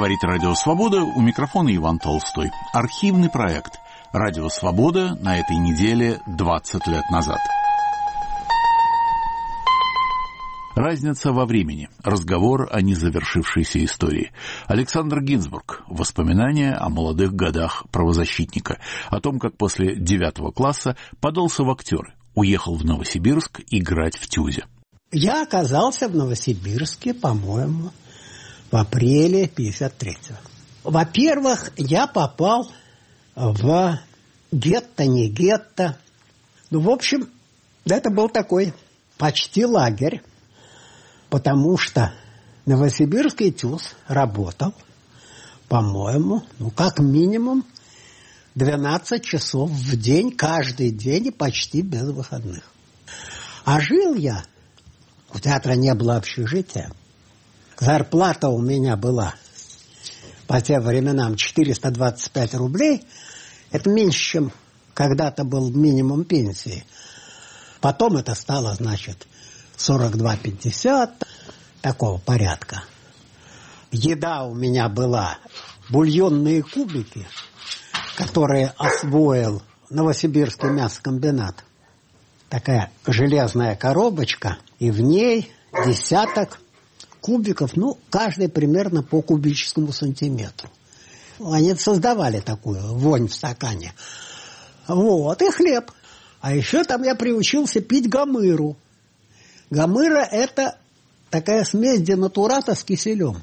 Говорит Радио Свобода, у микрофона Иван Толстой. Архивный проект Радио Свобода на этой неделе 20 лет назад. Разница во времени. Разговор о незавершившейся истории. Александр Гинзбург. Воспоминания о молодых годах правозащитника. О том, как после 9 класса подался в актеры. Уехал в Новосибирск играть в ТЮЗе. Я оказался в Новосибирске, по-моему, в апреле 53-го. Во-первых, я попал в гетто, не гетто. В общем, это был такой почти лагерь, потому что Новосибирский ТЮЗ работал, по-моему, как минимум 12 часов в день, каждый день и почти без выходных. А жил я, у театра не было общежития, зарплата у меня была по тем временам 425 рублей. Это меньше, чем когда-то был минимум пенсии. Потом это стало, 42,50, такого порядка. Еда у меня была бульонные кубики, которые освоил Новосибирский мясокомбинат. Такая железная коробочка, и в ней десяток кубиков, каждый примерно по кубическому сантиметру. Они создавали такую вонь в стакане. И хлеб. А еще там я приучился пить гамыру. Гамыра – это такая смесь денатурата с киселем.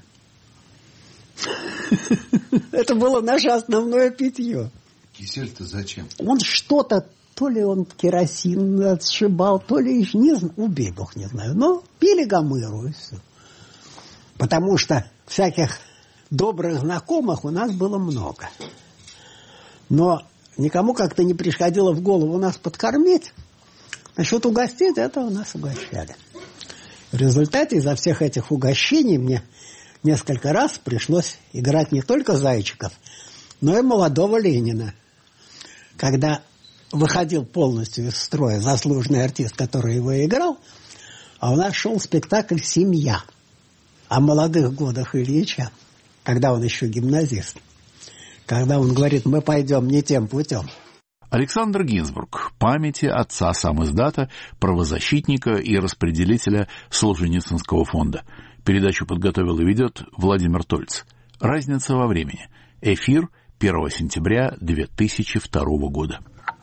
Это было наше основное питье. Кисель-то зачем? Он что-то, то ли он керосин отшибал, то ли, не знаю, убей бог, не знаю. Но пили гамыру и все. Потому что всяких добрых знакомых у нас было много. Но никому как-то не приходило в голову нас подкормить. Насчет угостить, это у нас угощали. В результате из-за всех этих угощений мне несколько раз пришлось играть не только зайчиков, но и молодого Ленина. Когда выходил полностью из строя заслуженный артист, который его играл, а у нас шел спектакль «Семья» о молодых годах Ильича, когда он еще гимназист. Когда он говорит: мы пойдем не тем путем. Александр Гинзбург. Памяти отца самиздата, правозащитника и распределителя Солженицынского фонда. Передачу подготовил и ведет Владимир Тольц. Разница во времени. Эфир 1 сентября 2002 года.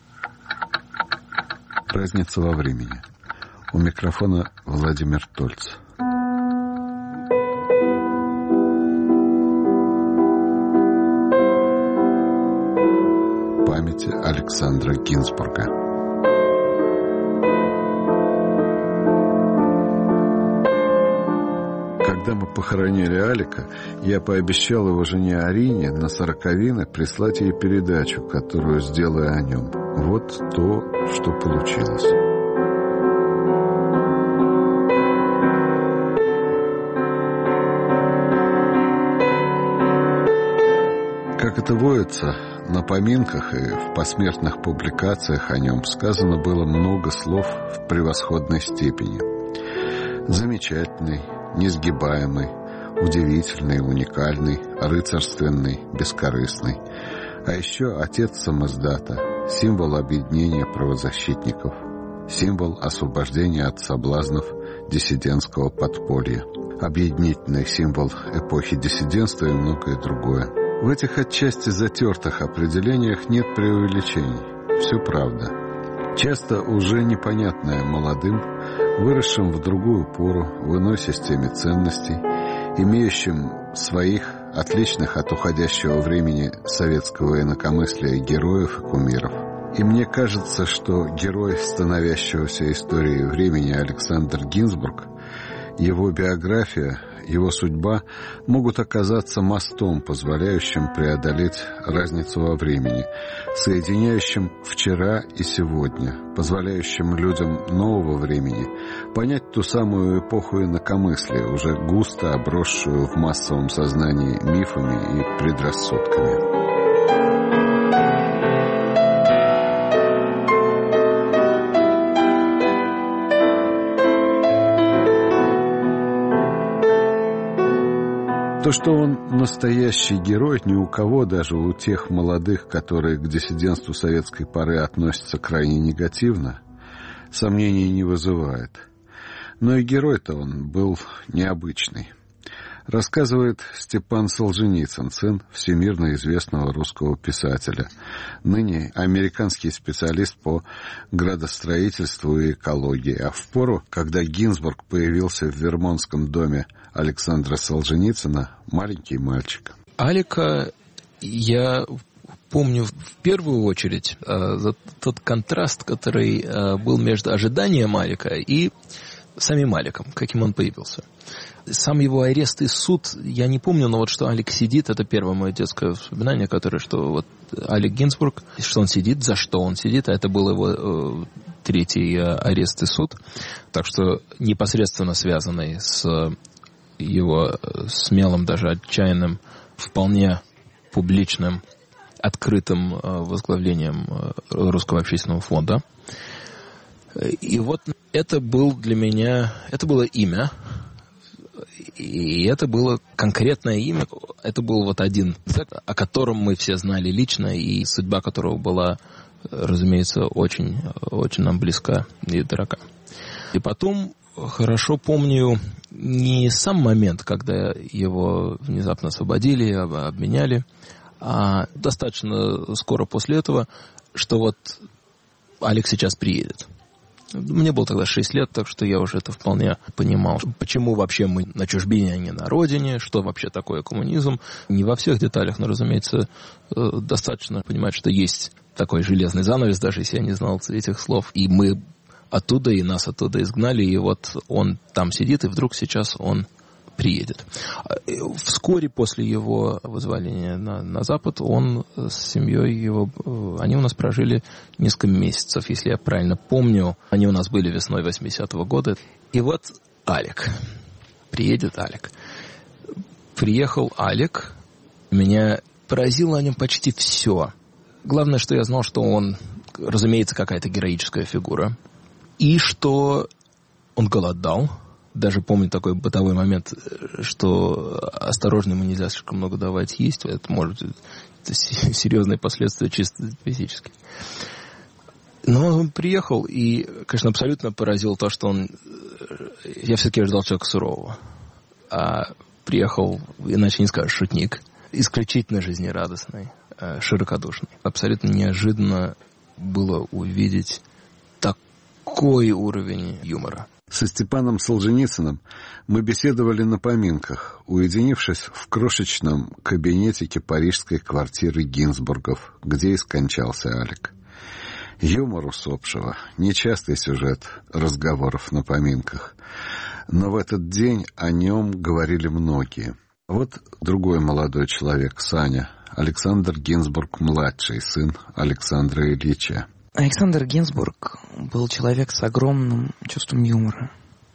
Разница во времени. У микрофона Владимир Тольц. Памяти Александра Гинзбурга. Когда мы похоронили Алика, я пообещал его жене Арине на 40-ины прислать ей передачу, которую сделаю о нем. Вот то, что получилось. Как это водится, на поминках и в посмертных публикациях о нем сказано было много слов в превосходной степени. Замечательный, несгибаемый, удивительный, уникальный, рыцарственный, бескорыстный. А еще отец самиздата, символ объединения правозащитников, символ освобождения от соблазнов диссидентского подполья, объединительный символ эпохи диссидентства и многое другое. В этих отчасти затертых определениях нет преувеличений. Все правда. Часто уже непонятное молодым, выросшим в другую пору, в иной системе ценностей, имеющим своих, отличных от уходящего времени советского инакомыслия героев и кумиров. И мне кажется, что герой становящегося историей времени Александр Гинзбург, его биография, его судьба могут оказаться мостом, позволяющим преодолеть разницу во времени, соединяющим вчера и сегодня, позволяющим людям нового времени понять ту самую эпоху инакомыслия, уже густо обросшую в массовом сознании мифами и предрассудками. То, что он настоящий герой, ни у кого, даже у тех молодых, которые к диссидентству советской поры относятся крайне негативно, сомнений не вызывает. Но и герой-то он был необычный. Рассказывает Степан Солженицын, сын всемирно известного русского писателя, ныне американский специалист по градостроительству и экологии. А в пору, когда Гинзбург появился в Вермонтском доме Александра Солженицына, маленький мальчик. Алика я помню в первую очередь за тот контраст, который был между ожиданием Алика и самим Аликом, каким он появился. Сам его арест и суд я не помню, но вот что Алик сидит, это первое мое детское воспоминание, которое, что вот Алик Гинзбург, что он сидит, за что он сидит, а это был его третий арест и суд, так что непосредственно связанный с его смелым, даже отчаянным, вполне публичным, открытым возглавлением Русского общественного фонда. И вот это был для меня, это было имя, и это было конкретное имя, это был вот один, о котором мы все знали лично, и судьба которого была, разумеется, очень, очень нам близка и дорога. И потом хорошо помню не сам момент, когда его внезапно освободили, обменяли, а достаточно скоро после этого, что вот Алик сейчас приедет. Мне было тогда 6 лет, так что я уже это вполне понимал. Почему вообще мы на чужбине, а не на родине, что вообще такое коммунизм. Не во всех деталях, но, разумеется, достаточно понимать, что есть такой железный занавес, даже если я не знал этих слов. И мы оттуда, и нас оттуда изгнали, и вот он там сидит, и вдруг сейчас он приедет. Вскоре после его вызволения на Запад он с семьей его, они у нас прожили несколько месяцев, если я правильно помню. Они у нас были весной 80-го года. И вот Алик. Приедет Алик. Приехал Алик. Меня поразило о нем почти все. Главное, что я знал, что он, разумеется, какая-то героическая фигура. И что он голодал. Даже помню такой бытовой момент, что осторожно, ему нельзя слишком много давать есть. Это может это серьезные последствия чисто физически. Но он приехал, и, конечно, абсолютно поразил то, что он... Я все-таки ожидал человека сурового. А приехал, иначе не скажешь, шутник. Исключительно жизнерадостный, широкодушный. Абсолютно неожиданно было увидеть такой уровень юмора. Со Степаном Солженицыным мы беседовали на поминках, уединившись в крошечном кабинетике парижской квартиры Гинзбургов, где и скончался Алик. Юмор усопшего — нечастый сюжет разговоров на поминках, но в этот день о нем говорили многие. Вот другой молодой человек, Саня, Александр Гинзбург-младший, сын Александра Ильича. Александр Гинзбург был человек с огромным чувством юмора.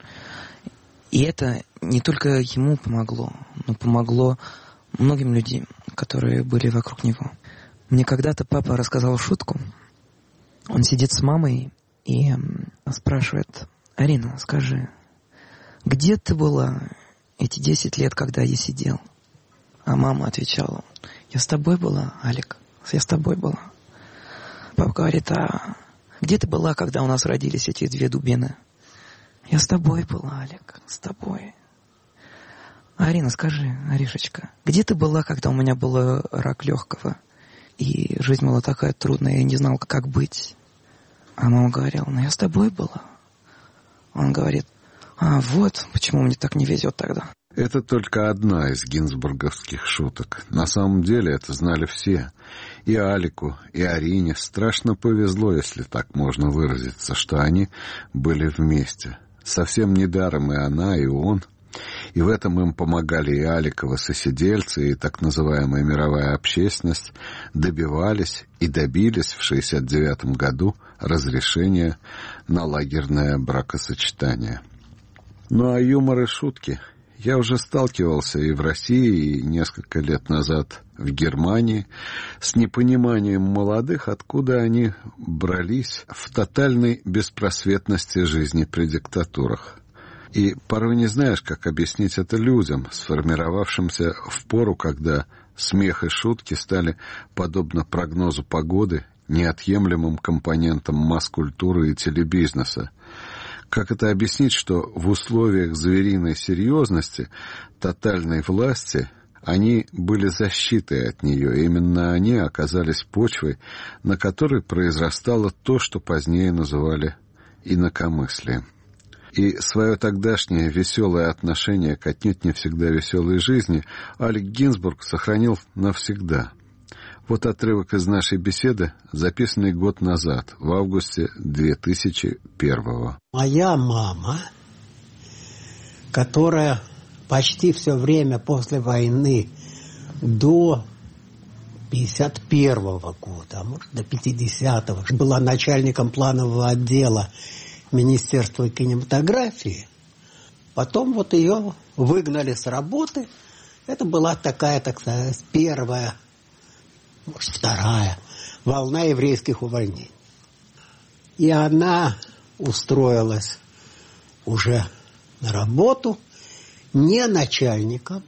И это не только ему помогло, но помогло многим людям, которые были вокруг него. Мне когда-то папа рассказал шутку. Он сидит с мамой и спрашивает: «Арина, скажи, где ты была эти 10 лет, когда я сидел?» А мама отвечала: «Я с тобой была, Алик, я с тобой была». Папа говорит: «А где ты была, когда у нас родились эти 2 дубины?» «Я с тобой была, Алик, с тобой». «Арина, скажи, Аришечка, где ты была, когда у меня был рак легкого, и жизнь была такая трудная, я не знал, как быть?» А мама говорила: «Я с тобой была». Он говорит: вот почему мне так не везет тогда. Это только одна из гинзбурговских шуток. На самом деле это знали все. И Алику, и Арине страшно повезло, если так можно выразиться, что они были вместе. Совсем недаром и она, и он. И в этом им помогали и Аликовы сосидельцы, и так называемая мировая общественность добивались и добились в 1969 году разрешения на лагерное бракосочетание. Ну а юмор и шутки... Я уже сталкивался и в России, и несколько лет назад в Германии с непониманием молодых, откуда они брались в тотальной беспросветности жизни при диктатурах. И порой не знаешь, как объяснить это людям, сформировавшимся в пору, когда смех и шутки стали, подобно прогнозу погоды, неотъемлемым компонентом масс-культуры и телебизнеса. Как это объяснить, что в условиях звериной серьезности, тотальной власти, они были защитой от нее, и именно они оказались почвой, на которой произрастало то, что позднее называли инакомыслием. И свое тогдашнее веселое отношение к отнюдь не всегда веселой жизни Алек Гинзбург сохранил навсегда. Вот отрывок из нашей беседы, записанный год назад, в августе 2001-го. Моя мама, которая почти все время после войны до 51-го года, а может до 50-го, была начальником планового отдела Министерства кинематографии. Потом вот ее выгнали с работы. Это была такая, так сказать, первая, может, вторая волна еврейских увольнений. И она устроилась уже на работу не начальником,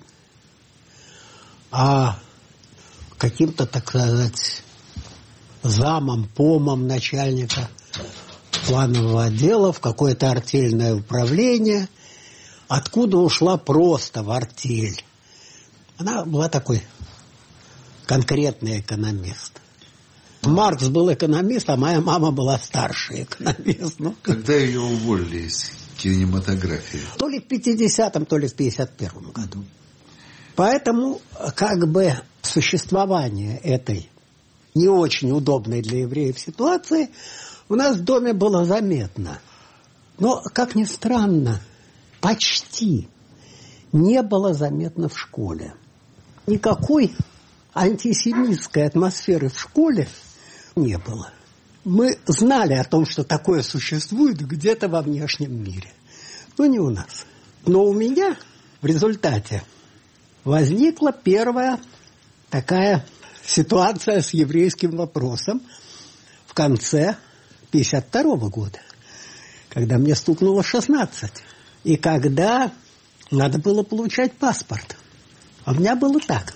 а каким-то, так сказать, замом, помом начальника планового отдела в какое-то артельное управление, откуда ушла просто в артель. Она была такой конкретный экономист. Маркс был экономист, а моя мама была старший экономист. Когда ее уволили из кинематографии? То ли в 50-м, то ли в 51-м году. Поэтому как бы существование этой не очень удобной для евреев ситуации у нас в доме было заметно. Но, как ни странно, почти не было заметно в школе. Никакой антисемитской атмосферы в школе не было. Мы знали о том, что такое существует где-то во внешнем мире. Но не у нас. Но у меня в результате возникла первая такая ситуация с еврейским вопросом в конце 52-го года, когда мне стукнуло 16. И когда надо было получать паспорт. А у меня было так.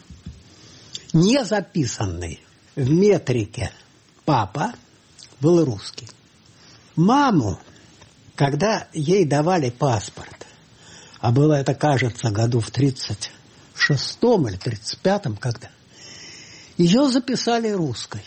Не записанный в метрике папа был русский. Маму, когда ей давали паспорт, а было это, кажется, году в 36-м или 35-м, когда, ее записали русской.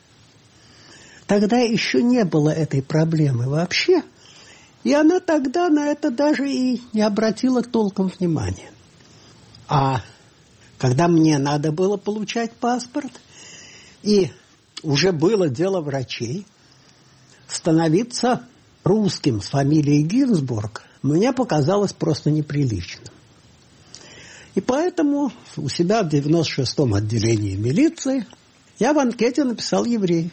Тогда еще не было этой проблемы вообще, и она тогда на это даже и не обратила толком внимания. А когда мне надо было получать паспорт, и уже было дело врачей, становиться русским с фамилией Гинзбург мне показалось просто неприличным. И поэтому у себя в 96-м отделении милиции я в анкете написал «еврей».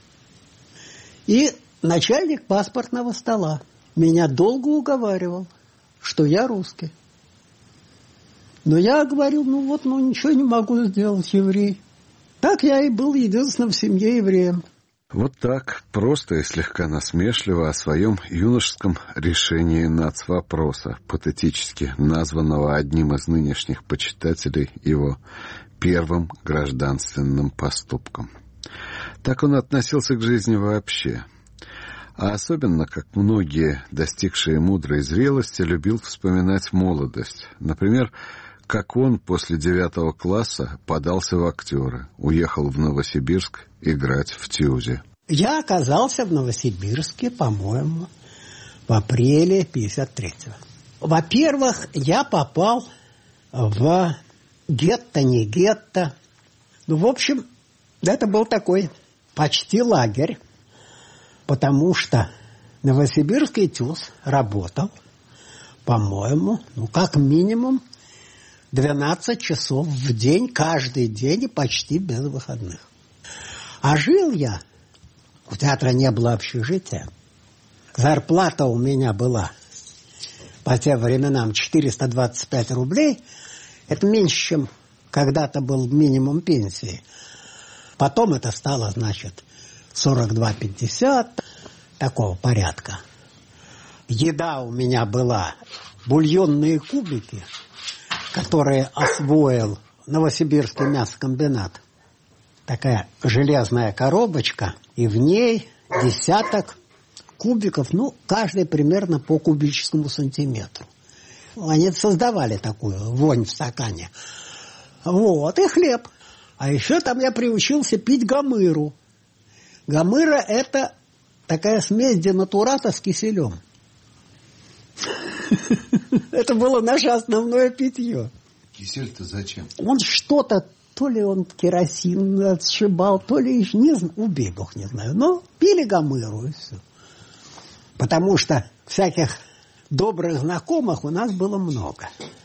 И начальник паспортного стола меня долго уговаривал, что я русский. Но я говорил, ничего не могу сделать, еврей. Так я и был единственным в семье евреем. Вот так, просто и слегка насмешливо о своем юношеском решении нацвопроса, патетически названного одним из нынешних почитателей его первым гражданственным поступком. Так он относился к жизни вообще. А особенно, как многие, достигшие мудрой зрелости, любил вспоминать молодость. Например, как он после 9 класса подался в актеры, уехал в Новосибирск играть в ТЮЗе. Я оказался в Новосибирске, по-моему, в апреле 53-го. Во-первых, я попал в гетто, не гетто. В общем, это был такой почти лагерь, потому что Новосибирский ТЮЗ работал, по-моему, как минимум 12 часов в день, каждый день и почти без выходных. А жил я, у театра не было общежития, зарплата у меня была по тем временам 425 рублей, это меньше, чем когда-то был минимум пенсии. Потом это стало, 42,50, такого порядка. еда у меня была бульонные кубики, которые освоил Новосибирский мясокомбинат. Такая железная коробочка, и в ней десяток кубиков, ну, каждый примерно по кубическому сантиметру. Они создавали такую вонь в стакане. Вот, и хлеб. А еще там я приучился пить гамыру. Гамыра – это такая смесь денатурата с киселем. Это было наше основное питье. Кисель-то зачем? Он что-то, то ли он керосин отшибал, то ли, не знаю, убей бог, не знаю. Но пили гамыру, и все. Потому что всяких добрых знакомых у нас было много.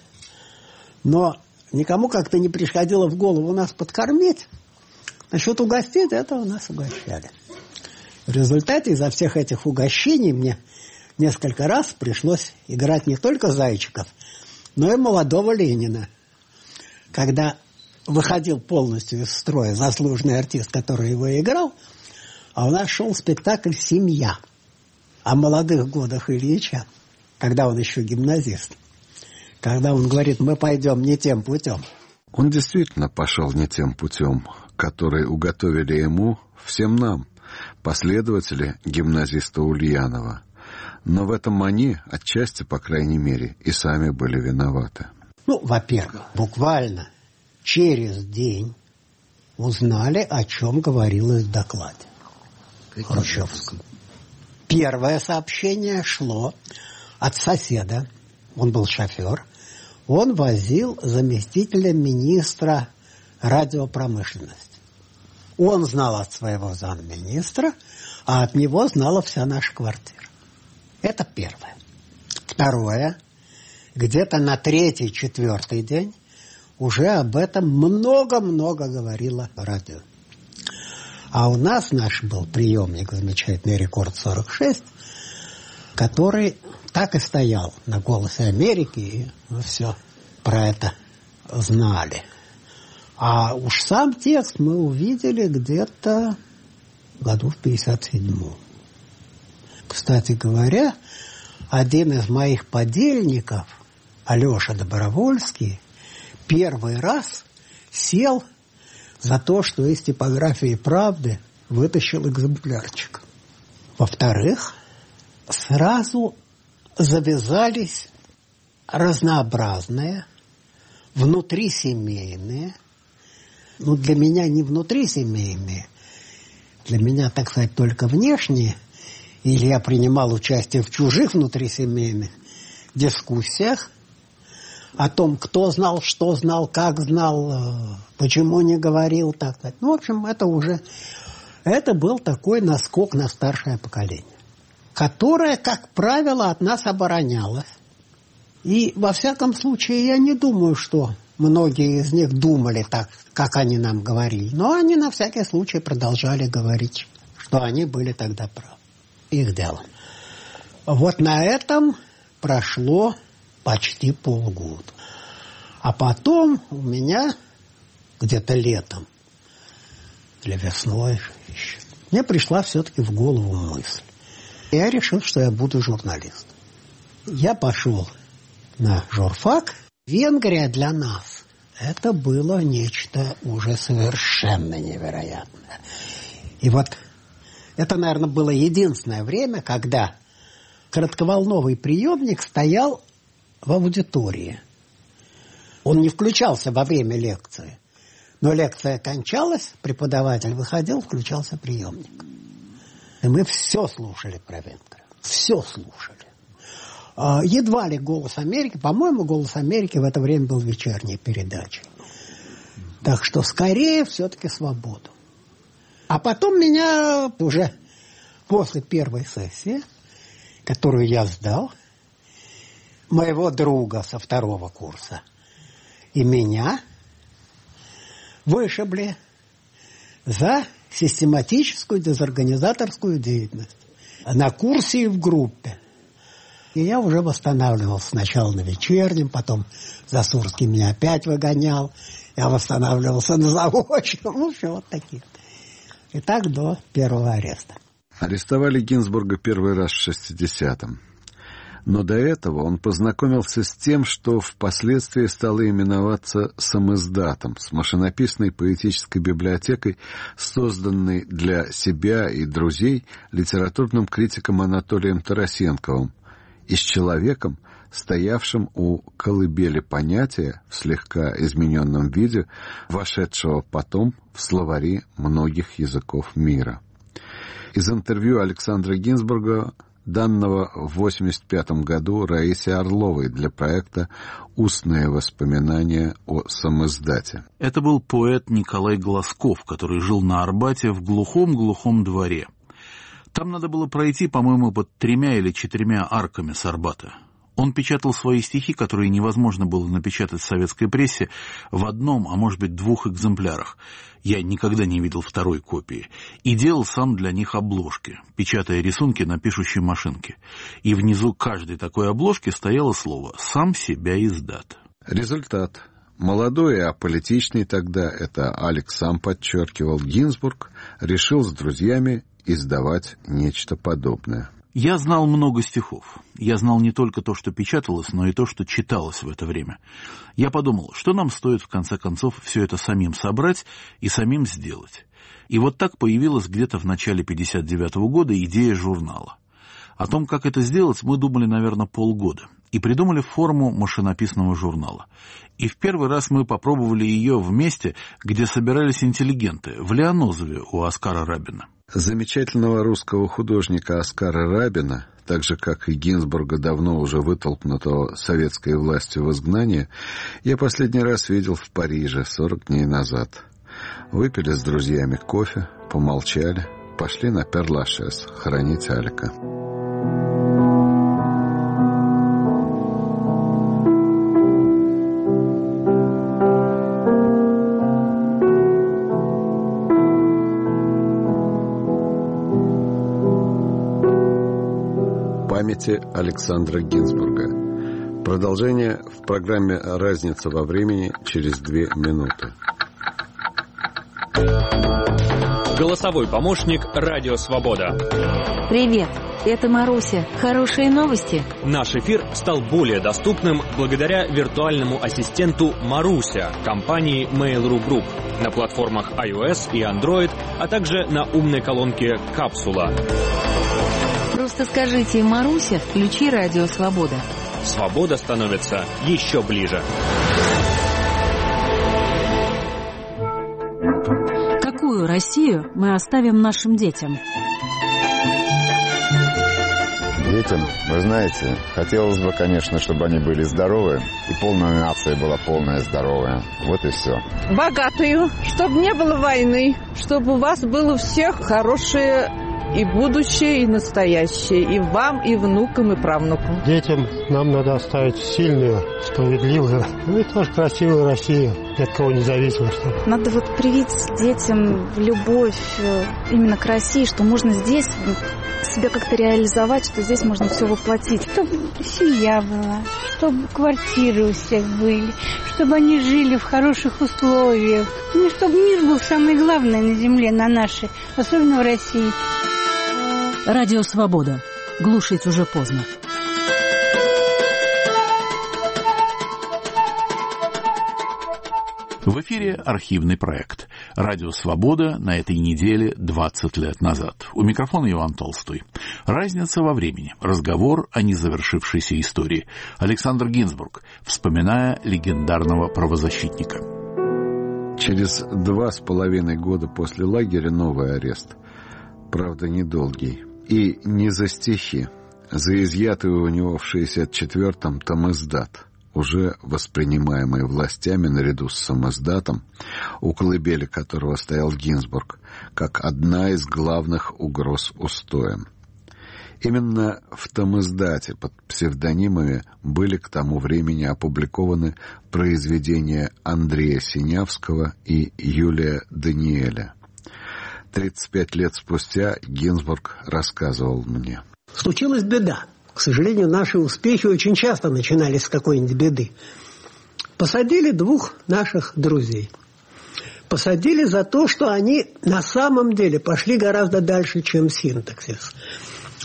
Но никому как-то не приходило в голову нас подкормить. Насчет угостить, это у нас угощали. В результате из-за всех этих угощений мне несколько раз пришлось играть не только зайчиков, но и молодого Ленина. Когда выходил полностью из строя заслуженный артист, который его играл, а у нас шел спектакль «Семья» о молодых годах Ильича, когда он еще гимназист. Когда он говорит: мы пойдем не тем путем. Он действительно пошел не тем путем, который уготовили ему, всем нам, последователи гимназиста Ульянова. Но в этом они, отчасти, по крайней мере, и сами были виноваты. Ну, во-первых, буквально через день узнали, о чем говорилось в докладе Хрущевском. Первое сообщение шло от соседа. Он был шофер. Он возил заместителя министра радиопромышленности. Он знал от своего замминистра, а от него знала вся наша квартира. Это первое. Второе. Где-то на 3-4 день уже об этом много-много говорило радио. А у нас наш был приемник, замечательный «Рекорд-46», который так и стоял на «Голосе Америки», и мы все про это знали. А уж сам текст мы увидели где-то году в 57-м. Кстати говоря, один из моих подельников, Алеша Добровольский, первый раз сел за то, что из типографии «Правды» вытащил экземплярчик. Во-вторых, сразу завязались разнообразные, внутрисемейные, ну, для меня не внутрисемейные, для меня, так сказать, только внешние, или я принимал участие в чужих внутрисемейных дискуссиях о том, кто знал, что знал, как знал, почему не говорил, так сказать. Ну, в общем, это был такой наскок на старшее поколение, которое, как правило, от нас оборонялось. И, во всяком случае, я не думаю, что многие из них думали так, как они нам говорили. Но они на всякий случай продолжали говорить, что они были тогда правы. Их дело. Вот на этом прошло почти полгода. А потом у меня где-то летом или весной еще, мне пришла все-таки в голову мысль. Я решил, что я буду журналистом. Я пошел на журфак. Венгрия для нас это было нечто уже совершенно невероятное. И вот это, наверное, было единственное время, когда коротковолновый приемник стоял в аудитории. Он не включался во время лекции. Но лекция кончалась, преподаватель выходил, включался приемник. И мы все слушали про Венгрию. Все слушали. Едва ли «Голос Америки», по-моему, «Голос Америки» в это время был вечерней передачей. Так что скорее все-таки свободу. А потом меня уже после первой сессии, которую я сдал, моего друга со 2-го курса и меня вышибли за систематическую дезорганизаторскую деятельность на курсе и в группе. И я уже восстанавливался сначала на вечернем, потом Засурский меня опять выгонял, я восстанавливался на заочном, ну, все вот такие. И так до первого ареста. Арестовали Гинзбурга первый раз в 60-м. Но до этого он познакомился с тем, что впоследствии стало именоваться самиздатом, с машинописной поэтической библиотекой, созданной для себя и друзей литературным критиком Анатолием Тарасенковым, и с человеком, стоявшим у колыбели понятия в слегка измененном виде, вошедшего потом в словари многих языков мира. Из интервью Александра Гинзбурга, данного в 1985 году Раисе Орловой для проекта «Устные воспоминания о самиздате». Это был поэт Николай Глазков, который жил на Арбате в глухом-глухом дворе. Там надо было пройти, по-моему, под 3 или 4 арками с Арбата. Он печатал свои стихи, которые невозможно было напечатать в советской прессе, в 1, а может быть 2 экземплярах. Я никогда не видел второй копии. И делал сам для них обложки, печатая рисунки на пишущей машинке. И внизу каждой такой обложки стояло слово «Сам себя издат». Результат. Молодой и аполитичный тогда, это Алекс сам подчеркивал, Гинзбург решил с друзьями издавать нечто подобное. Я знал много стихов. Я знал не только то, что печаталось, но и то, что читалось в это время. Я подумал, что нам стоит в конце концов все это самим собрать и самим сделать. И вот так появилась где-то в начале 1959 года идея журнала. О том, как это сделать, мы думали, наверное, полгода. И придумали форму машинописного журнала. И в первый раз мы попробовали ее в месте, где собирались интеллигенты, в Лианозове у Оскара Рабина. Замечательного русского художника Оскара Рабина, так же, как и Гинзбурга, давно уже вытолкнутого советской властью в изгнание, я последний раз видел в Париже 40 дней назад. Выпили с друзьями кофе, помолчали, пошли на Пер-Лашез хоронить Алика. Памяти Александра Гинзбурга. Продолжение в программе «Разница во времени» через 2 минуты. Голосовой помощник «Радио Свобода». Привет, это Маруся. Хорошие новости? Наш эфир стал более доступным благодаря виртуальному ассистенту Маруся компании Mail.ru Group на платформах iOS и Android, а также на умной колонке «Капсула». Просто скажите: «Маруся, включи Радио Свобода». Свобода становится еще ближе. Какую Россию мы оставим нашим детям? Детям, вы знаете, хотелось бы, конечно, чтобы они были здоровы, и полная нация была полная здоровая. Вот и все. Богатую, чтобы не было войны, чтобы у вас было всех хорошее и будущее, и настоящее, и вам, и внукам, и правнукам. Детям нам надо оставить сильную, справедливую, ну и тоже красивую Россию, ни от кого независимо. Надо вот привить детям любовь именно к России, что можно здесь себя как-то реализовать, что здесь можно все воплотить. Чтобы семья была, чтобы квартиры у всех были, чтобы они жили в хороших условиях. Ну, чтобы мир был самое главное на земле, на нашей, особенно в России. Радио Свобода. Глушить уже поздно. В эфире архивный проект «Радио Свобода» на этой неделе 20 лет назад. У микрофона Иван Толстой. Разница во времени. Разговор о незавершившейся истории. Александр Гинзбург, вспоминая легендарного правозащитника. Через 2,5 года после лагеря новый арест. Правда, недолгий. И не за стихи, за изъятый у него в 1964-м тамиздат, уже воспринимаемый властями наряду с самиздатом, у колыбели которого стоял Гинзбург, как одна из главных угроз устоям. Именно в тамиздате под псевдонимами были к тому времени опубликованы произведения Андрея Синявского и Юлия Даниэля. 35 лет спустя Гинзбург рассказывал мне. Случилась беда. К сожалению, наши успехи очень часто начинались с какой-нибудь беды. Посадили 2 наших друзей. Посадили за то, что они на самом деле пошли гораздо дальше, чем синтаксис.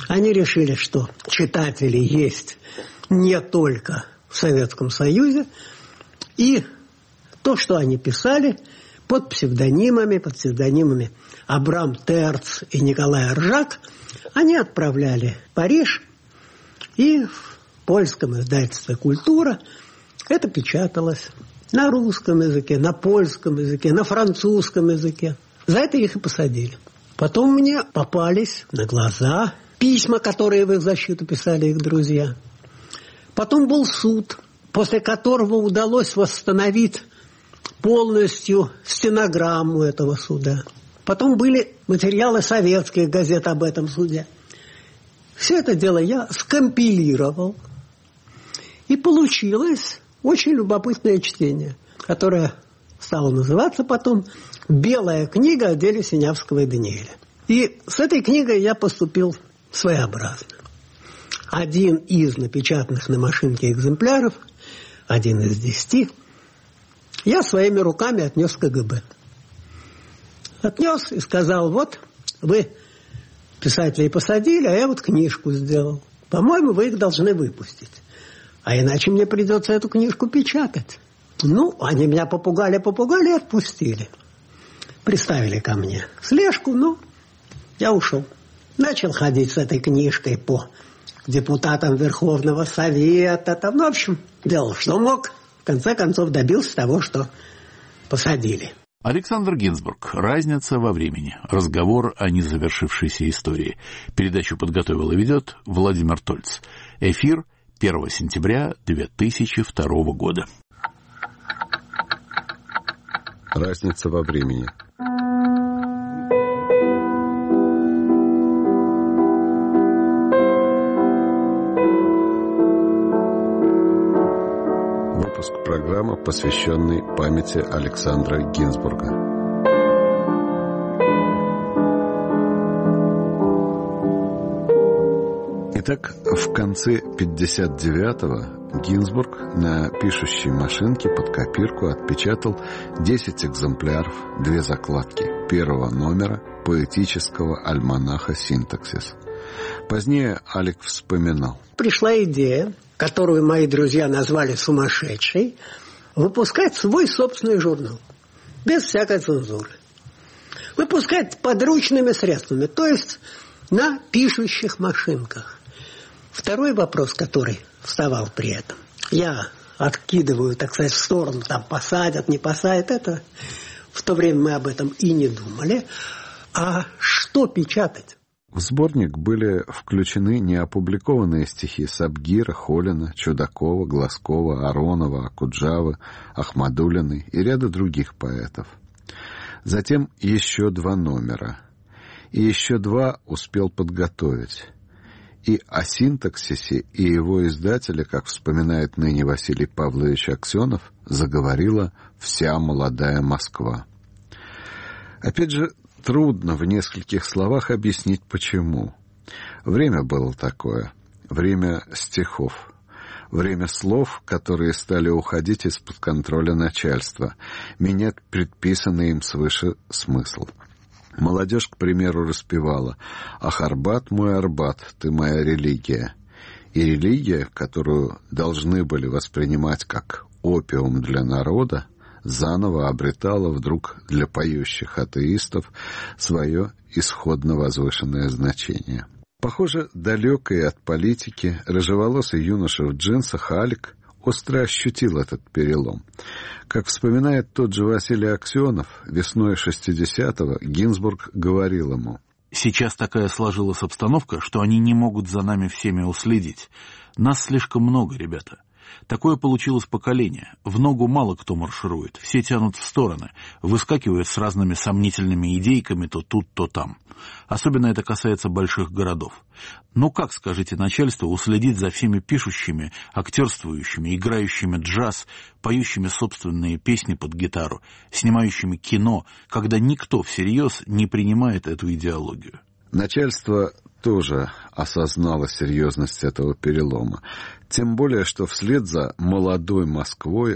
Они решили, что читатели есть не только в Советском Союзе, и то, что они писали под псевдонимами Абрам Терц и Николай Ржак, они отправляли в Париж, и в польском издательстве «Культура» это печаталось на русском языке, на польском языке, на французском языке. За это их и посадили. Потом мне попались на глаза письма, которые в их защиту писали их друзья. Потом был суд, после которого удалось восстановить полностью стенограмму этого суда. Потом были материалы советских газет об этом суде. Все это дело я скомпилировал. И получилось очень любопытное чтение, которое стало называться потом «Белая книга о деле Синявского и Даниэля». И с этой книгой я поступил своеобразно. Один из напечатанных на машинке экземпляров, 1 из 10, я своими руками отнес в КГБ. Отнес и сказал: вот вы писателей посадили, а я вот книжку сделал. По-моему, вы их должны выпустить. А иначе мне придется эту книжку печатать. Ну, они меня попугали и отпустили. Приставили ко мне слежку, ну, я ушел. Начал ходить с этой книжкой по депутатам Верховного Совета. Там, ну, в общем, делал, что мог. В конце концов, добился того, что посадили. Александр Гинзбург. «Разница во времени». Разговор о незавершившейся истории. Передачу подготовил и ведет Владимир Тольц. Эфир 1 сентября 2002 года. Разница во времени. Выпуск программы, посвященный памяти Александра Гинзбурга. Итак, в конце 59-го Гинзбург на пишущей машинке под копирку отпечатал 10 экземпляров, 2 закладки первого номера поэтического альманаха «Синтаксис». Позднее Алик вспоминал. Пришла идея, которую мои друзья назвали сумасшедшей, выпускать свой собственный журнал, без всякой цензуры. Выпускать подручными средствами, то есть на пишущих машинках. Второй вопрос, который вставал при этом, я откидываю, так сказать, в сторону, там посадят, не посадят, это в то время мы об этом и не думали. А что печатать? В сборник были включены неопубликованные стихи Сабгира, Холина, Чудакова, Глазкова, Аронова, Акуджавы, Ахмадулиной и ряда других поэтов. Затем еще 2 номера. И еще 2 успел подготовить. И о синтаксисе и его издателе, как вспоминает ныне Василий Павлович Аксенов, заговорила вся молодая Москва. Опять же, трудно в нескольких словах объяснить, почему. Время было такое. Время стихов. Время слов, которые стали уходить из-под контроля начальства, менять предписанный им свыше смысл. Молодежь, к примеру, распевала: «Ах, Арбат мой, Арбат, ты моя религия». И религия, которую должны были воспринимать как опиум для народа, заново обретала вдруг для поющих атеистов свое исходно возвышенное значение. Похоже, далекий от политики, рыжеволосый юноша в джинсах Алик остро ощутил этот перелом. Как вспоминает тот же Василий Аксенов, весной 60-го Гинзбург говорил ему: «Сейчас такая сложилась обстановка, что они не могут за нами всеми уследить. Нас слишком много, ребята. Такое получилось поколение. В ногу мало кто марширует. Все тянут в стороны, выскакивают с разными сомнительными идейками то тут, то там. Особенно это касается больших городов. Ну как, скажите, начальству уследить за всеми пишущими, актерствующими, играющими джаз, поющими собственные песни под гитару, снимающими кино, когда никто всерьез не принимает эту идеологию?» Начальство тоже осознало серьезность этого перелома. Тем более, что вслед за молодой Москвой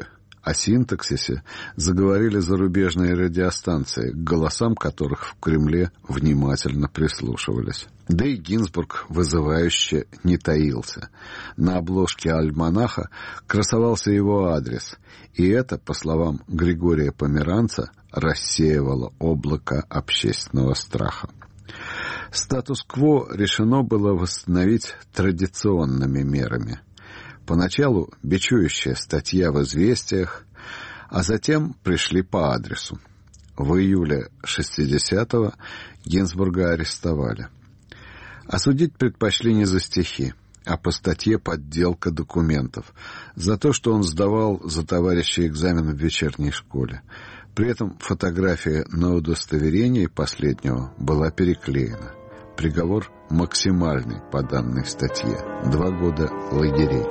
О синтаксисе заговорили зарубежные радиостанции, к голосам которых в Кремле внимательно прислушивались. Да и Гинзбург вызывающе не таился. На обложке альманаха красовался его адрес, и это, по словам Григория Померанца, рассеивало облако общественного страха. Статус-кво решено было восстановить традиционными мерами. Поначалу бичующая статья в «Известиях», а затем пришли по адресу. В июле 60-го Гинзбурга арестовали. Осудить предпочли не за стихи, а по статье «Подделка документов», за то, что он сдавал за товарища экзамен в вечерней школе. При этом фотография на удостоверении последнего была переклеена. Приговор максимальный по данной статье – 2 года лагерей.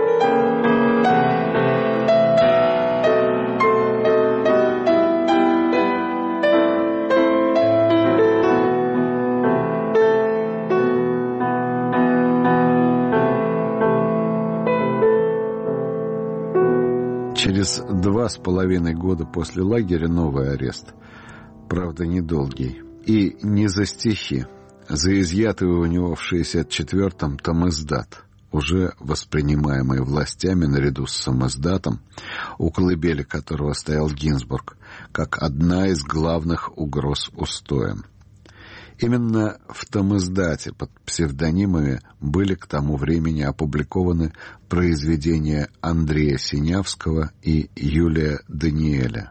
Через 2,5 года после лагеря новый арест. Правда, недолгий. И не за стихи. За изъятый у него в 64-м томиздат, уже воспринимаемый властями наряду с самиздатом, у колыбели которого стоял Гинзбург, как одна из главных угроз устоям. Именно в томиздате под псевдонимами были к тому времени опубликованы произведения Андрея Синявского и Юлия Даниэля.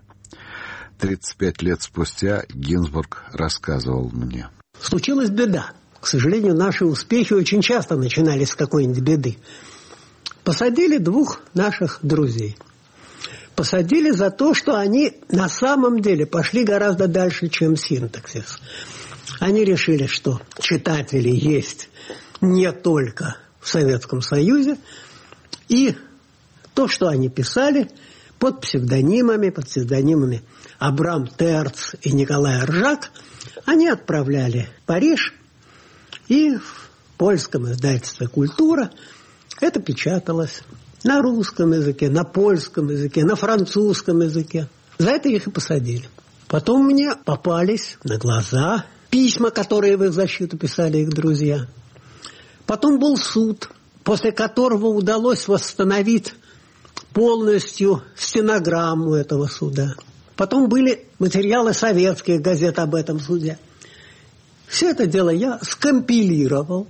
35 лет спустя Гинзбург рассказывал мне. Случилась беда. К сожалению, наши успехи очень часто начинались с какой-нибудь беды. Посадили 2 наших друзей. Посадили за то, что они на самом деле пошли гораздо дальше, чем синтаксис. Они решили, что читатели есть не только в Советском Союзе, и то, что они писали под псевдонимами Абрам Терц и Николай Ржак, они отправляли в Париж, и в польском издательстве «Культура» это печаталось на русском языке, на польском языке, на французском языке. За это их и посадили. Потом мне попались на глаза письма, которые в их защиту писали их друзья. Потом был суд, после которого удалось восстановить полностью стенограмму этого суда. Потом были материалы советских газет об этом суде. Все это дело я скомпилировал.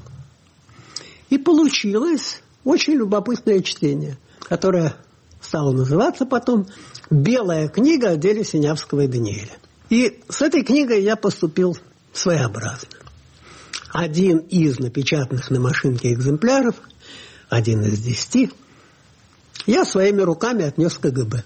И получилось очень любопытное чтение, которое стало называться потом «Белая книга о деле Синявского и Даниэля». И с этой книгой я поступил своеобразно. Один из напечатанных на машинке экземпляров, 1 из 10, я своими руками отнес в КГБ.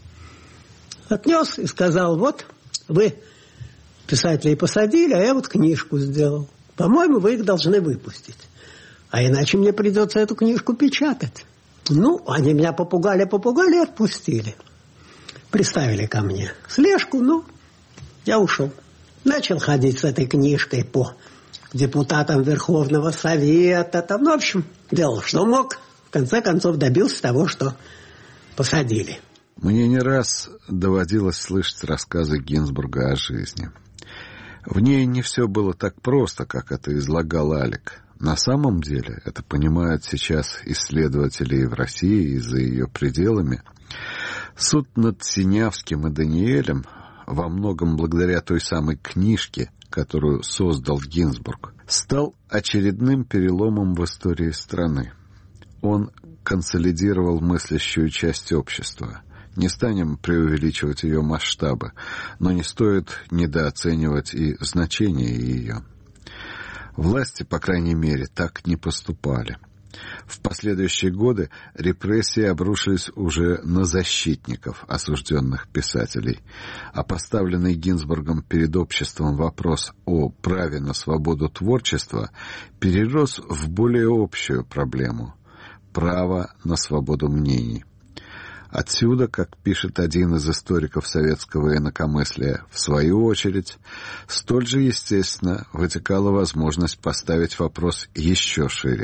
Отнес и сказал: вот, вы писателей посадили, а я вот книжку сделал. По-моему, вы их должны выпустить. А иначе мне придется эту книжку печатать. Ну, они меня попугали и отпустили. Приставили ко мне слежку, ну, я ушел. Начал ходить с этой книжкой по депутатам Верховного Совета. Там, ну, в общем, делал, что мог. В конце концов, добился того, что посадили. Мне не раз доводилось слышать рассказы Гинзбурга о жизни. В ней не все было так просто, как это излагал Алик. На самом деле, это понимают сейчас исследователи и в России, и за ее пределами. Суд над Синявским и Даниэлем, во многом благодаря той самой книжке, которую создал Гинзбург, стал очередным переломом в истории страны. Он консолидировал мыслящую часть общества. Не станем преувеличивать ее масштабы, но не стоит недооценивать и значение ее. Власти, по крайней мере, так не поступали. В последующие годы репрессии обрушились уже на защитников осужденных писателей, а поставленный Гинзбургом перед обществом вопрос о праве на свободу творчества перерос в более общую проблему – право на свободу мнений. Отсюда, как пишет один из историков советского инакомыслия, в свою очередь, столь же естественно вытекала возможность поставить вопрос еще шире.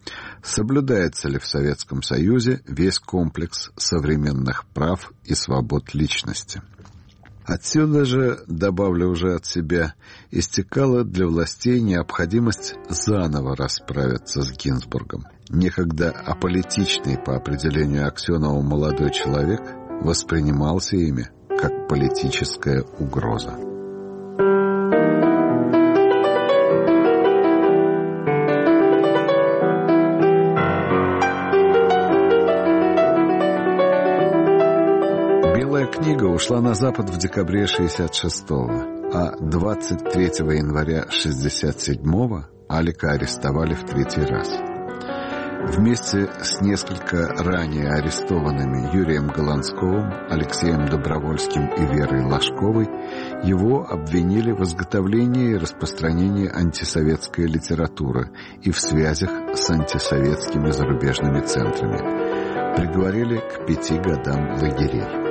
Соблюдается ли в Советском Союзе весь комплекс современных прав и свобод личности? Отсюда же, добавлю уже от себя, истекала для властей необходимость заново расправиться с Гинзбургом. Некогда аполитичный по определению Аксенова молодой человек воспринимался ими как политическая угроза. Книга ушла на Запад в декабре 1966-го, а 23 января 1967-го Алика арестовали в 3-й раз. Вместе с несколько ранее арестованными Юрием Голландсковым, Алексеем Добровольским и Верой Ложковой его обвинили в изготовлении и распространении антисоветской литературы и в связях с антисоветскими зарубежными центрами. Приговорили к 5 годам лагерей.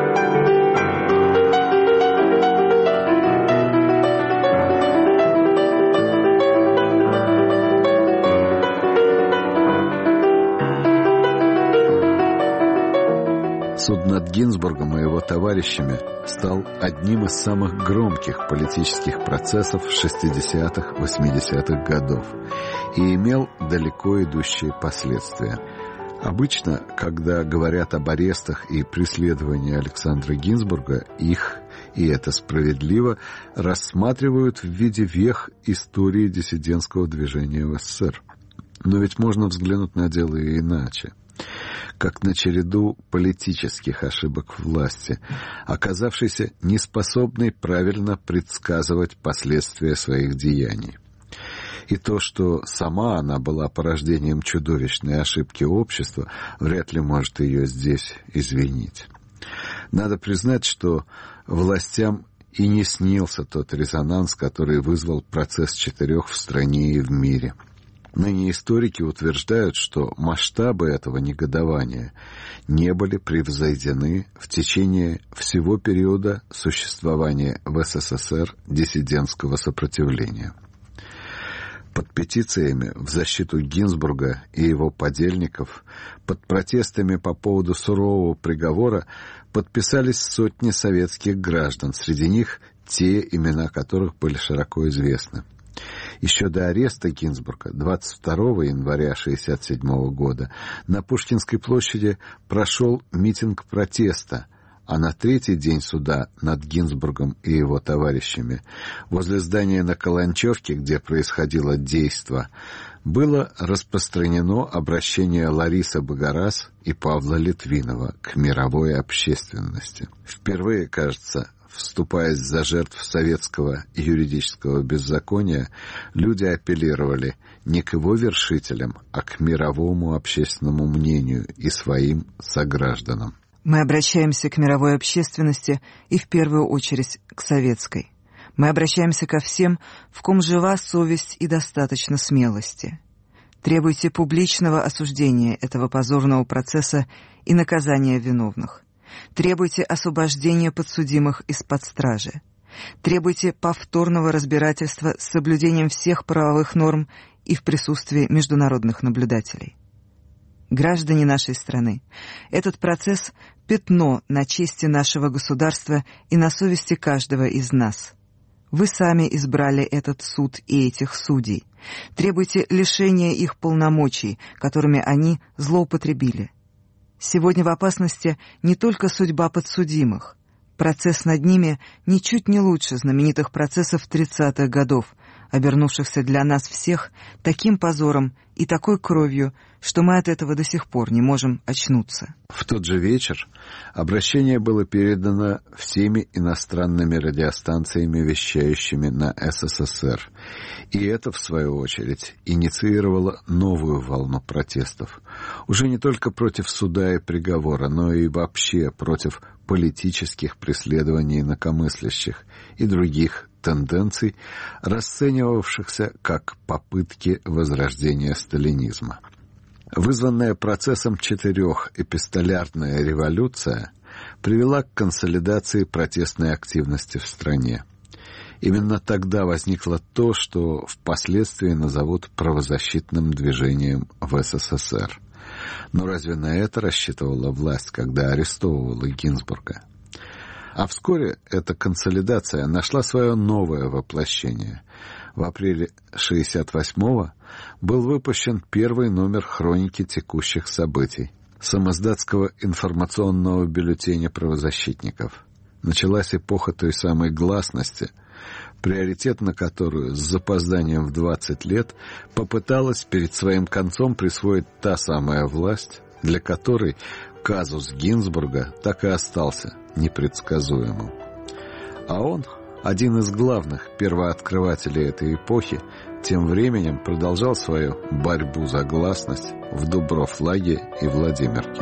Суд над Гинзбургом и его товарищами стал одним из самых громких политических процессов 60-х, 80-х годов и имел далеко идущие последствия. Обычно, когда говорят об арестах и преследовании Александра Гинзбурга, их, и это справедливо, рассматривают в виде вех истории диссидентского движения в СССР. Но ведь можно взглянуть на дело и иначе. Как на череду политических ошибок власти, оказавшейся неспособной правильно предсказывать последствия своих деяний. И то, что сама она была порождением чудовищной ошибки общества, вряд ли может ее здесь извинить. Надо признать, что властям и не снился тот резонанс, который вызвал процесс 4 в стране и в мире. Ныне историки утверждают, что масштабы этого негодования не были превзойдены в течение всего периода существования в СССР диссидентского сопротивления. Под петициями в защиту Гинзбурга и его подельников, под протестами по поводу сурового приговора подписались сотни советских граждан, среди них те, имена которых были широко известны. Еще до ареста Гинзбурга 22 января 1967 года на Пушкинской площади прошел митинг протеста, а на 3-й день суда над Гинзбургом и его товарищами возле здания на Каланчевке, где происходило действо, было распространено обращение Ларисы Багарас и Павла Литвинова к мировой общественности. Впервые, кажется, вступаясь за жертв советского юридического беззакония, люди апеллировали не к его вершителям, а к мировому общественному мнению и своим согражданам. Мы обращаемся к мировой общественности и в первую очередь к советской. Мы обращаемся ко всем, в ком жива совесть и достаточно смелости. Требуйте публичного осуждения этого позорного процесса и наказания виновных. Требуйте освобождения подсудимых из-под стражи. Требуйте повторного разбирательства с соблюдением всех правовых норм и в присутствии международных наблюдателей. Граждане нашей страны, этот процесс – пятно на чести нашего государства и на совести каждого из нас. Вы сами избрали этот суд и этих судей. Требуйте лишения их полномочий, которыми они злоупотребили. Сегодня в опасности не только судьба подсудимых. Процесс над ними ничуть не лучше знаменитых процессов 30-х годов, обернувшихся для нас всех таким позором и такой кровью, что мы от этого до сих пор не можем очнуться. В тот же вечер обращение было передано всеми иностранными радиостанциями, вещающими на СССР. И это, в свою очередь, инициировало новую волну протестов. Уже не только против суда и приговора, но и вообще против политических преследований инакомыслящих и других тенденций, расценивавшихся как попытки возрождения сталинизма. Вызванная процессом 4 эпистолярная революция привела к консолидации протестной активности в стране. Именно тогда возникло то, что впоследствии назовут правозащитным движением в СССР. Но разве на это рассчитывала власть, когда арестовывала Гинзбурга? А вскоре эта консолидация нашла свое новое воплощение. В апреле 1968-го был выпущен первый номер хроники текущих событий самоздатского информационного бюллетеня правозащитников. Началась эпоха той самой гласности, приоритет на которую с запозданием в 20 лет попыталась перед своим концом присвоить та самая власть, для которой казус Гинзбурга так и остался непредсказуемым. А он, один из главных первооткрывателей этой эпохи, тем временем продолжал свою борьбу за гласность в Дубровлаге и Владимирке.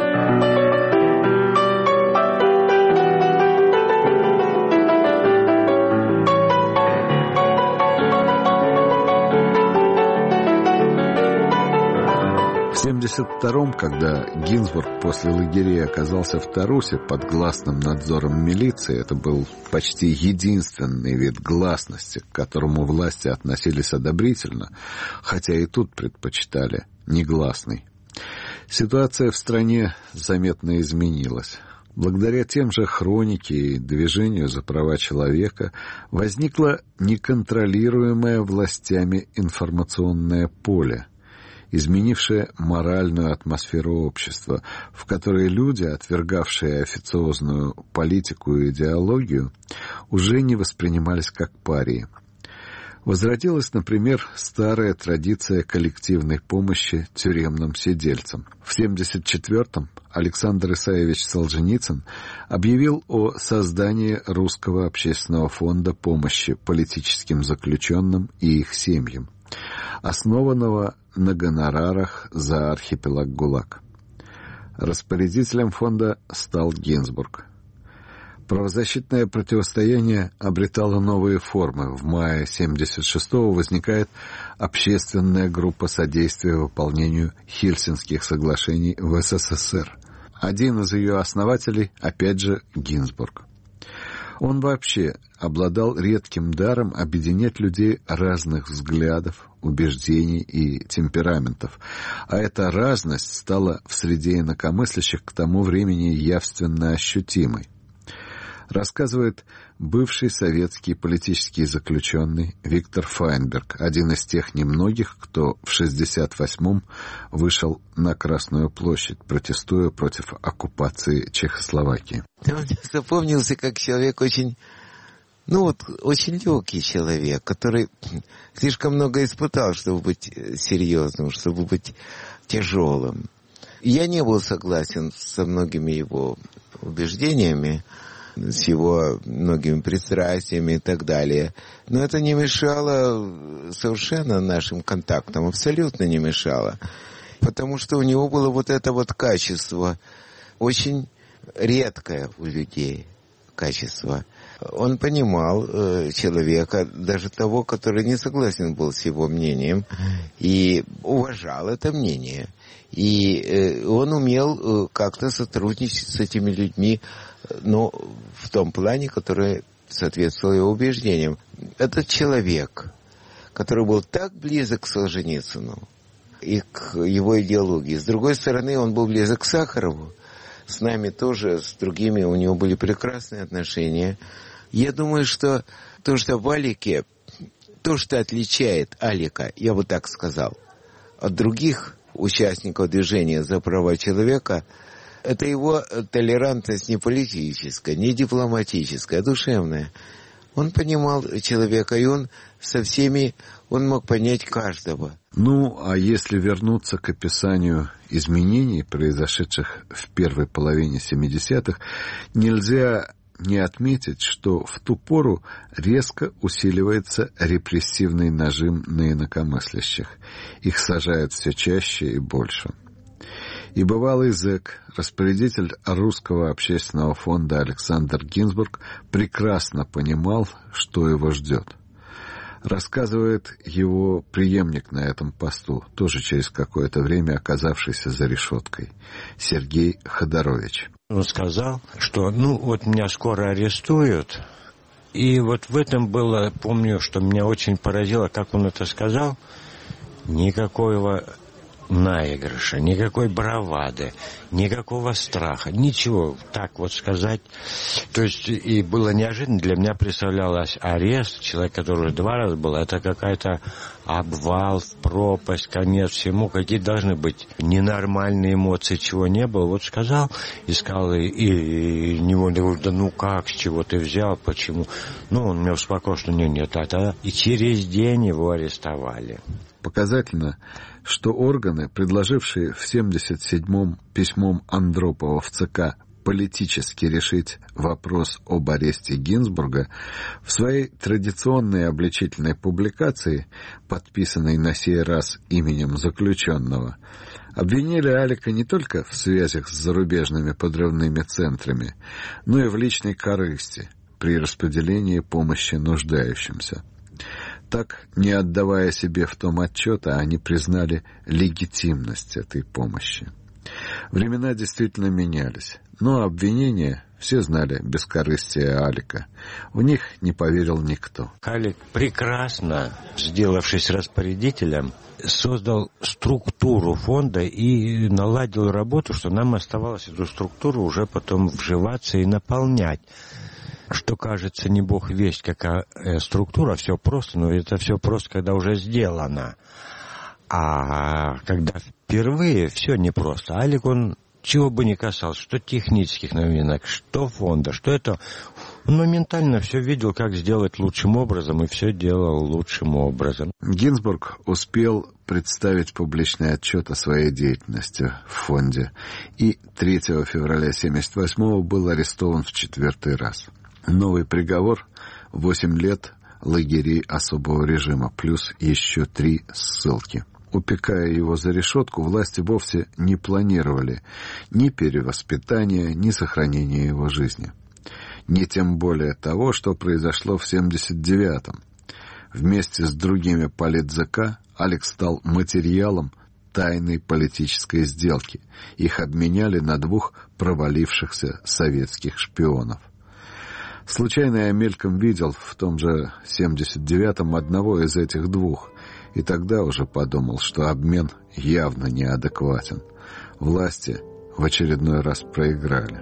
В 1972-м, когда Гинзбург после лагерей оказался в Тарусе под гласным надзором милиции, это был почти единственный вид гласности, к которому власти относились одобрительно, хотя и тут предпочитали негласный. Ситуация в стране заметно изменилась. Благодаря тем же хронике и движению за права человека возникло неконтролируемое властями информационное поле, изменившее моральную атмосферу общества, в которой люди, отвергавшие официозную политику и идеологию, уже не воспринимались как парии. Возродилась, например, старая традиция коллективной помощи тюремным сидельцам. В 1974-м Александр Исаевич Солженицын объявил о создании Русского общественного фонда помощи политическим заключенным и их семьям, основанного на гонорарах за архипелаг ГУЛАГ. Распорядителем фонда стал Гинзбург. Правозащитное противостояние обретало новые формы. В мае 1976-го возникает общественная группа содействия выполнению Хельсинских соглашений в СССР. Один из ее основателей, опять же, Гинзбург. Он вообще обладал редким даром объединять людей разных взглядов, убеждений и темпераментов. А эта разность стала в среде инакомыслящих к тому времени явственно ощутимой. Рассказывает бывший советский политический заключенный Виктор Файнберг, один из тех немногих, кто в 1968-м вышел на Красную площадь, протестуя против оккупации Чехословакии. Он мне запомнился как человек очень легкий человек, который слишком много испытал, чтобы быть серьезным, чтобы быть тяжелым. Я не был согласен со многими его убеждениями, с его многими пристрастиями и так далее. Но это не мешало совершенно нашим контактам, абсолютно не мешало. Потому что у него было вот это вот качество, очень редкое у людей качество. Он понимал человека, даже того, который не согласен был с его мнением, и уважал это мнение. И он умел как-то сотрудничать с этими людьми, но в том плане, который соответствовал его убеждениям. Этот человек, который был так близок к Солженицыну и к его идеологии, с другой стороны, он был близок к Сахарову, с нами тоже, с другими у него были прекрасные отношения. Я думаю, что то, что в Алике, то, что отличает Алика, я бы так сказал, от других участников движения за права человека, это его толерантность не политическая, не дипломатическая, а душевная. Он понимал человека, и он со всеми, он мог понять каждого. А если вернуться к описанию изменений, произошедших в первой половине 70-х, нельзя не отметить, что в ту пору резко усиливается репрессивный нажим на инакомыслящих. Их сажают все чаще и больше. И бывалый зэк, распорядитель Русского общественного фонда Александр Гинзбург прекрасно понимал, что его ждет. Рассказывает его преемник на этом посту, тоже через какое-то время оказавшийся за решеткой, Сергей Ходорович. Он сказал, что меня скоро арестуют, И вот в этом было, помню, что меня очень поразило, как он это сказал. Никакого наигрыша, никакой бравады, никакого страха, ничего, так вот сказать. То есть, и было неожиданно, для меня представлялось арест, человек, который уже 2 раза был, это какая-то обвал, пропасть, конец всему, какие должны быть ненормальные эмоции, чего не было. Вот сказал, и невольно говорю, да ну как, с чего ты взял, почему? Ну, он меня успокоил, что нет, и через день его арестовали. Показательно, что органы, предложившие в 1977-м письмом Андропова в ЦК политически решить вопрос об аресте Гинзбурга, в своей традиционной обличительной публикации, подписанной на сей раз именем заключенного, обвинили Алика не только в связях с зарубежными подрывными центрами, но и в личной корысти при распределении помощи нуждающимся. Так, не отдавая себе в том отчета, они признали легитимность этой помощи. Времена действительно менялись, но обвинения все знали бескорыстие Алика. В них не поверил никто. Алик прекрасно, сделавшись распорядителем, создал структуру фонда и наладил работу, что нам оставалось эту структуру уже потом вживаться и наполнять. Что кажется, не бог весть, какая структура, все просто, но это все просто, когда уже сделано. А когда впервые, все непросто. Алик, он чего бы ни касался, что технических новинок, что фонда, что это, он моментально все видел, как сделать лучшим образом, и все делал лучшим образом. Гинзбург успел представить публичный отчет о своей деятельности в фонде, и 3 февраля 1978-го был арестован в 4-й раз. Новый приговор — 8 лет лагерей особого режима, плюс еще 3 ссылки. Упекая его за решетку, власти вовсе не планировали ни перевоспитания, ни сохранения его жизни. Не тем более того, что произошло в 1979-м. Вместе с другими политзака Алик стал материалом тайной политической сделки. Их обменяли на 2 провалившихся советских шпионов. Случайно я мельком видел в том же 79-м одного из этих 2, и тогда уже подумал, что обмен явно неадекватен. Власти в очередной раз проиграли.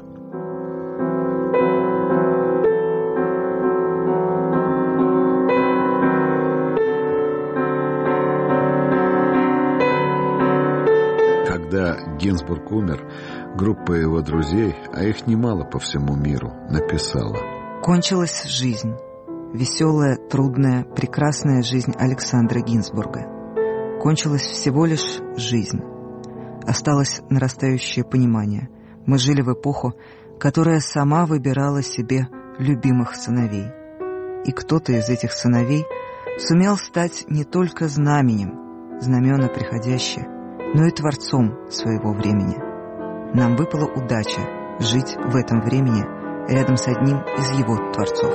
Когда Гинзбург умер, группа его друзей, а их немало по всему миру, написала: «Кончилась жизнь. Веселая, трудная, прекрасная жизнь Александра Гинзбурга. Кончилась всего лишь жизнь. Осталось нарастающее понимание. Мы жили в эпоху, которая сама выбирала себе любимых сыновей. И кто-то из этих сыновей сумел стать не только знаменем, знамена приходящие, но и творцом своего времени. Нам выпала удача жить в этом времени рядом с одним из его творцов».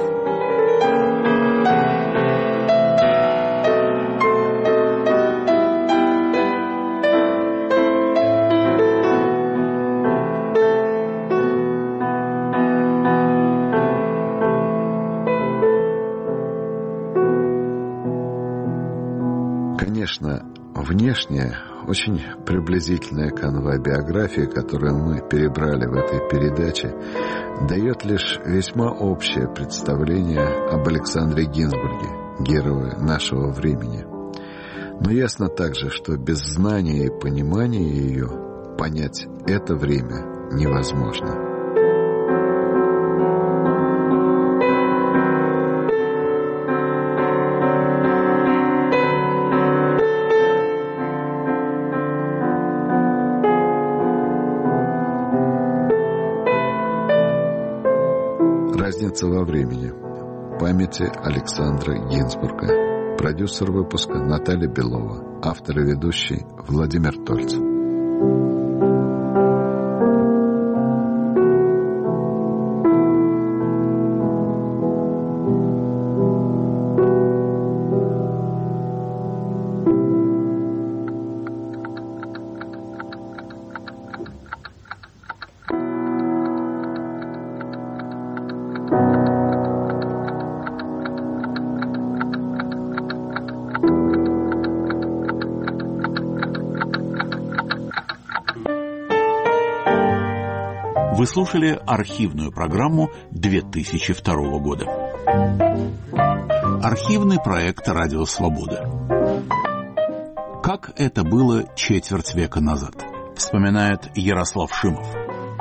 Конечно, внешне очень приблизительная канва биографии, которую мы перебрали в этой передаче, дает лишь весьма общее представление об Александре Гинзбурге, герое нашего времени. Но ясно также, что без знания и понимания ее понять это время невозможно. Разница во времени. Памяти Александра Гинзбурга. Продюсер выпуска Наталья Белова. Автор и ведущий Владимир Тольц. Вы слушали архивную программу 2002 года. Архивный проект «Радио Свобода». Как это было четверть века назад, вспоминает Ярослав Шимов.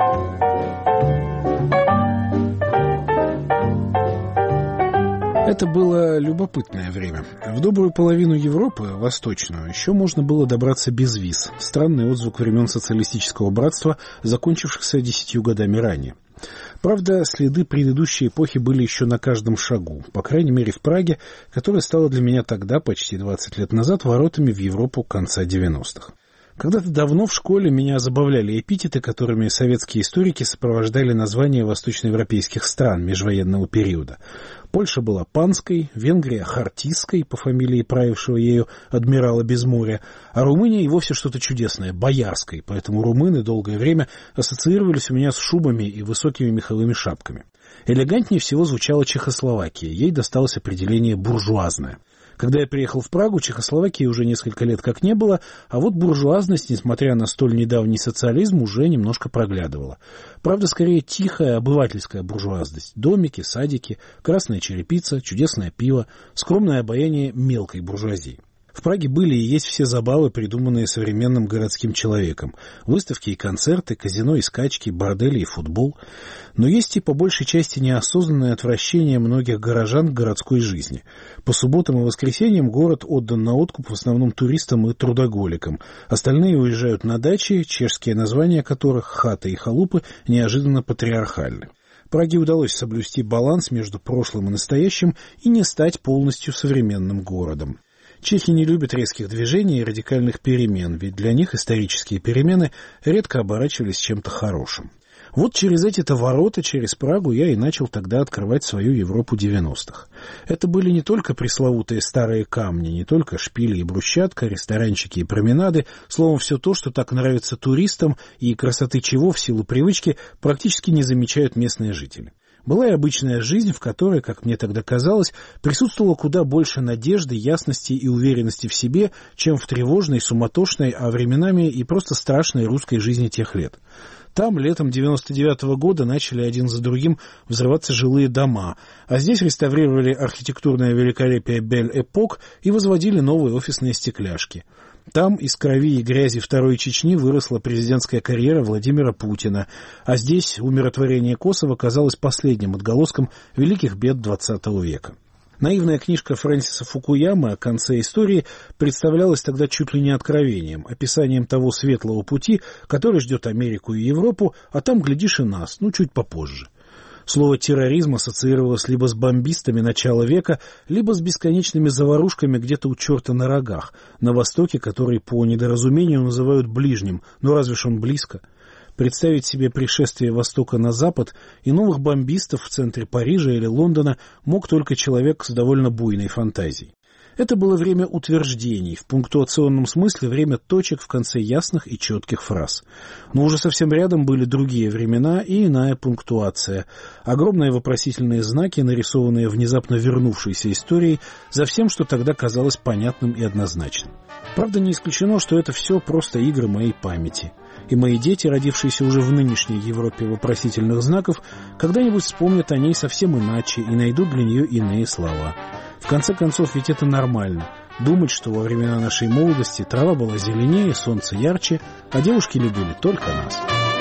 Это было любопытное время. В добрую половину Европы, восточную, еще можно было добраться без виз. Странный отзвук времен социалистического братства, закончившихся 10 годами ранее. Правда, следы предыдущей эпохи были еще на каждом шагу, по крайней мере в Праге, которая стала для меня тогда, почти 20 лет назад, воротами в Европу конца 90-х. Когда-то давно в школе меня забавляли эпитеты, которыми советские историки сопровождали названия восточноевропейских стран межвоенного периода. Польша была панской, Венгрия — хартийской, по фамилии правившего ею адмирала Безморя, а Румыния и вовсе что-то чудесное — боярской, поэтому румыны долгое время ассоциировались у меня с шубами и высокими меховыми шапками. Элегантнее всего звучала Чехословакия, ей досталось определение «буржуазная». Когда я приехал в Прагу, Чехословакии уже несколько лет как не было, а вот буржуазность, несмотря на столь недавний социализм, уже немножко проглядывала. Правда, скорее тихая обывательская буржуазность. Домики, садики, красная черепица, чудесное пиво, скромное обаяние мелкой буржуазии. В Праге были и есть все забавы, придуманные современным городским человеком. Выставки и концерты, казино и скачки, бордели и футбол. Но есть и по большей части неосознанное отвращение многих горожан к городской жизни. По субботам и воскресеньям город отдан на откуп в основном туристам и трудоголикам. Остальные уезжают на дачи, чешские названия которых, хаты и халупы, неожиданно патриархальны. Праге удалось соблюсти баланс между прошлым и настоящим и не стать полностью современным городом. Чехи не любят резких движений и радикальных перемен, ведь для них исторические перемены редко оборачивались чем-то хорошим. Вот через эти-то ворота, через Прагу, я и начал тогда открывать свою Европу 90-х. Это были не только пресловутые старые камни, не только шпили и брусчатка, ресторанчики и променады, словом, все то, что так нравится туристам и красоты чего в силу привычки практически не замечают местные жители. Была и обычная жизнь, в которой, как мне тогда казалось, присутствовало куда больше надежды, ясности и уверенности в себе, чем в тревожной, суматошной, а временами и просто страшной русской жизни тех лет. Там летом 99-го года начали один за другим взрываться жилые дома, а здесь реставрировали архитектурное великолепие Бель-Эпок и возводили новые офисные стекляшки. Там из крови и грязи Второй Чечни выросла президентская карьера Владимира Путина, а здесь умиротворение Косово казалось последним отголоском великих бед XX века. Наивная книжка Фрэнсиса Фукуямы о конце истории представлялась тогда чуть ли не откровением, описанием того светлого пути, который ждет Америку и Европу, а там, глядишь, и нас, чуть попозже. Слово «терроризм» ассоциировалось либо с бомбистами начала века, либо с бесконечными заварушками где-то у черта на рогах, на востоке, который по недоразумению называют ближним, но разве ж он близко? Представить себе пришествие Востока на Запад и новых бомбистов в центре Парижа или Лондона мог только человек с довольно буйной фантазией. Это было время утверждений, в пунктуационном смысле время точек в конце ясных и четких фраз. Но уже совсем рядом были другие времена и иная пунктуация. Огромные вопросительные знаки, нарисованные внезапно вернувшейся историей, за всем, что тогда казалось понятным и однозначным. Правда, не исключено, что это все просто игры моей памяти. И мои дети, родившиеся уже в нынешней Европе вопросительных знаков, когда-нибудь вспомнят о ней совсем иначе и найдут для нее иные слова. В конце концов, ведь это нормально. Думать, что во времена нашей молодости трава была зеленее, солнце ярче, а девушки любили только нас.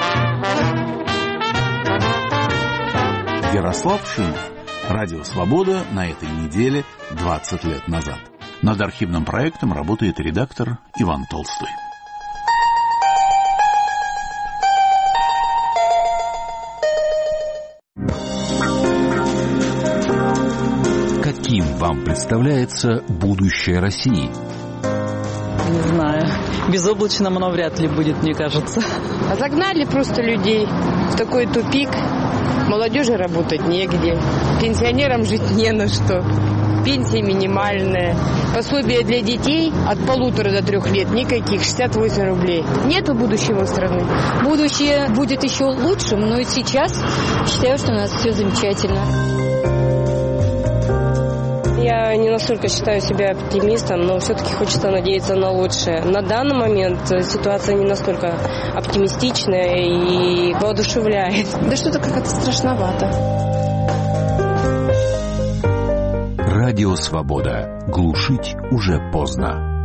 Ярослав Шимов. Радио «Свобода» на этой неделе 20 лет назад. Над архивным проектом работает редактор Иван Толстой. Каким вам представляется будущее России? Не знаю. Безоблачным оно вряд ли будет, мне кажется. Загнали просто людей в такой тупик. Молодежи работать негде. Пенсионерам жить не на что. Пенсия минимальная. Пособие для детей от 1,5 до 3 лет никаких. 68 рублей. Нету будущего у страны. Будущее будет еще лучшим, но и сейчас считаю, что у нас все замечательно. Я Я не настолько считаю себя оптимистом, но все-таки хочется надеяться на лучшее. На данный момент ситуация не настолько оптимистичная и воодушевляет. Да что-то как-то страшновато. Радио «Свобода». Глушить уже поздно.